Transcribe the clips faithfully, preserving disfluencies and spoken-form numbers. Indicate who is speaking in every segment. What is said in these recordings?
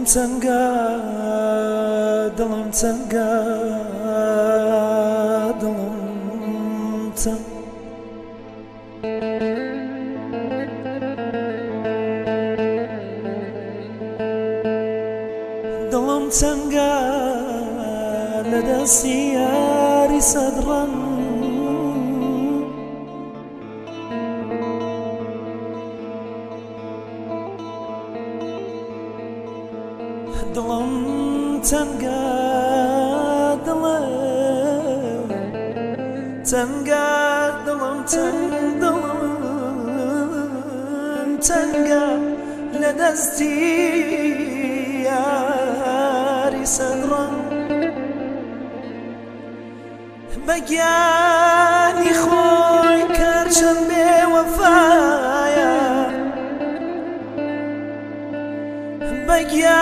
Speaker 1: چەنگە دڵم چەنگە دڵم چەنگ دڵم چەنگە لە دەستی یاری سەدڕەن دڵم چەنگە دڵم چەنگە دڵم چەنگ دڵم چەنگە لە دەستی یاری سەدڕەن بە گیانی خۆی کەرچەند بێوەفایە بە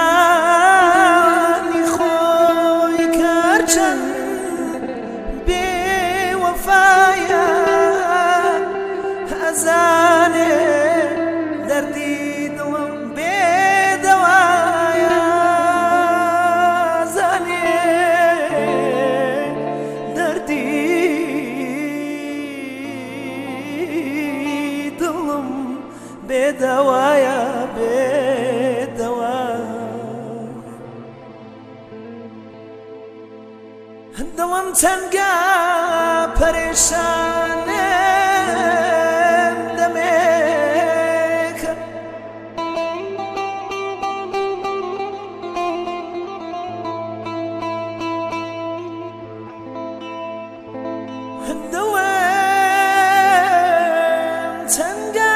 Speaker 1: گیانی خۆی کەرچەند بێوەفایە ئەزانێ دەردی دڵم بێدەوایە ئەزانێ دەردی دڵم بێدەوایە دڵم چەنگە پەرێشانم دەمێکە دڵم چەنگە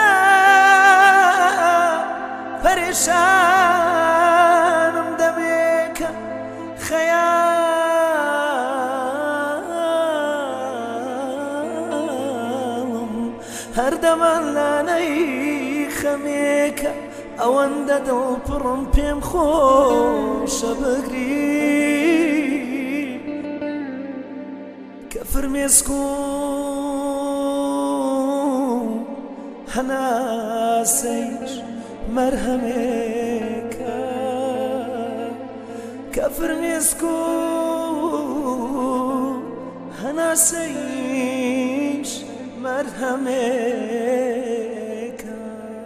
Speaker 1: پەرێشانم دەمێکە خەیال هەردەمان لانەی خەمێکە ئەوەندە دڵپڕم پێم خۆشە بگری کە فرمێسک و هەناسەیش مەرهەمێکە کە فرمێسک و هەناسەیش مرهمێکە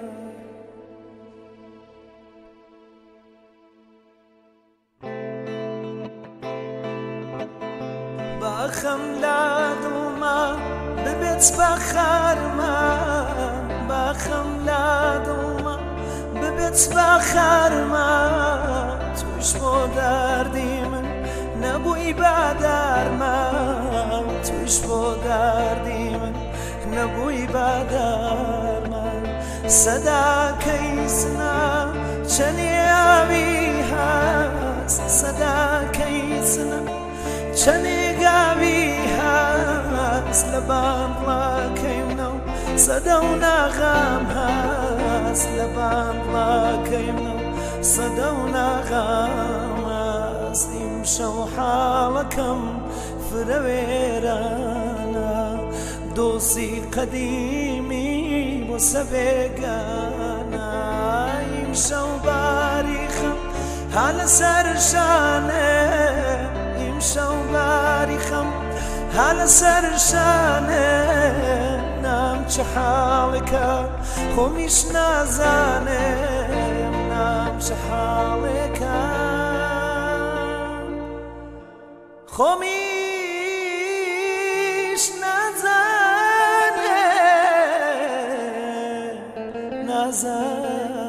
Speaker 1: باخەم لا دڵما ببێت باخارمان باخەم لا دڵما ببێت باخارمان توش بۆ دەردی من نەبووی بادارمان توش بۆ دەردی من نەبووی بادارمان سەداکەی سنا چەنێاوی هەست سەداکەی سنا چەنێگاوی هەست لە بامڵاکەی منە و سەدە و ناغام هەست لە بامڵاکەی منە و سەدە و ناغام هەست ئیمشەو حاڵەکەم فرەوێرانە دۆسی قەدیمی بۆ سەبێگانە ئیمشەو باریخەم ها لەسەر شانێ ئیمشەو باریخەم ها لەسەر شانێ نام چه حاڵێکە خۆمیش نازانێم نام چه حاڵێکە خۆمیش نازانێم نازانێم